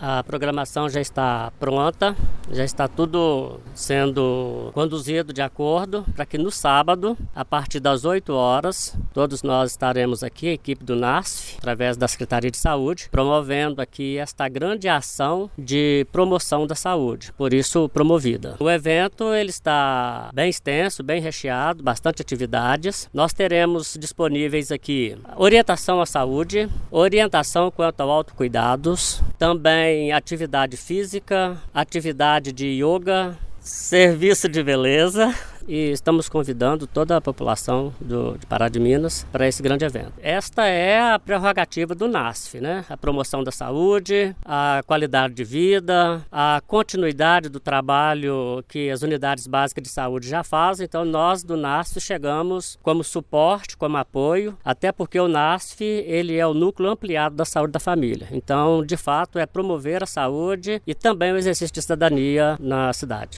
A programação já está pronta, já está tudo sendo conduzido de acordo para que no sábado, a partir das 8 horas, todos nós estaremos aqui, a equipe do NASF, através da Secretaria de Saúde, promovendo aqui esta grande ação de promoção da saúde, por isso promovida. O evento ele está bem extenso, bem recheado, bastante atividades. Nós teremos disponíveis aqui orientação à saúde, orientação quanto ao autocuidados, também atividade física, atividade de yoga, serviço de beleza. E estamos convidando toda a população de Pará de Minas para esse grande evento. Esta é a prerrogativa do NASF, né? A promoção da saúde, a qualidade de vida, a continuidade do trabalho que as unidades básicas de saúde já fazem. Então nós do NASF chegamos como suporte, como apoio, até porque o NASF ele é o núcleo ampliado da saúde da família. Então, de fato, é promover a saúde e também o exercício de cidadania na cidade.